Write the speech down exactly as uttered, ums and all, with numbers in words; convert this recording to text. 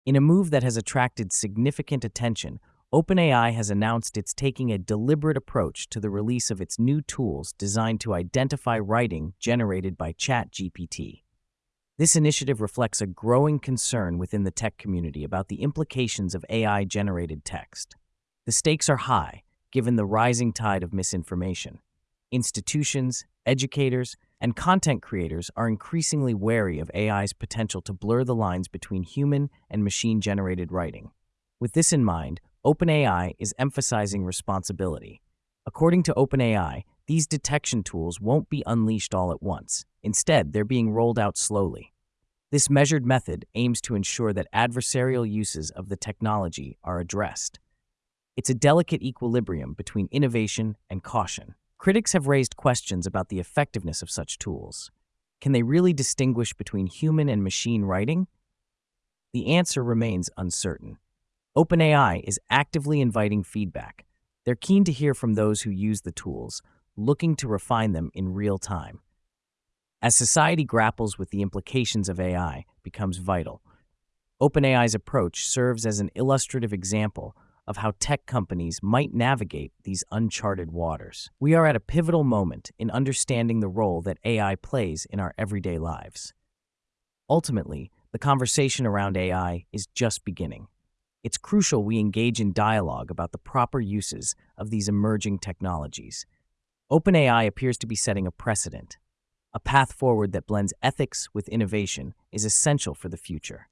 In a move that has attracted significant attention, OpenAI has announced it's taking a deliberate approach to the release of its new tools designed to identify writing generated by ChatGPT. This initiative reflects a growing concern within the tech community about the implications of A I-generated text. The stakes are high, given the rising tide of misinformation. Institutions, educators, and content creators are increasingly wary of A I's potential to blur the lines between human and machine-generated writing. With this in mind, OpenAI is emphasizing responsibility. According to OpenAI, these detection tools won't be unleashed all at once. Instead, they're being rolled out slowly. This measured method aims to ensure that adversarial uses of the technology are addressed. It's a delicate equilibrium between innovation and caution. Critics have raised questions about the effectiveness of such tools. Can they really distinguish between human and machine writing? The answer remains uncertain. OpenAI is actively inviting feedback. They're keen to hear from those who use the tools, looking to refine them in real time. As society grapples with the implications of A I becomes vital, OpenAI's approach serves as an illustrative example of how tech companies might navigate these uncharted waters. We are at a pivotal moment in understanding the role that A I plays in our everyday lives. Ultimately, the conversation around A I is just beginning. It's crucial we engage in dialogue about the proper uses of these emerging technologies. OpenAI appears to be setting a precedent. A path forward that blends ethics with innovation is essential for the future.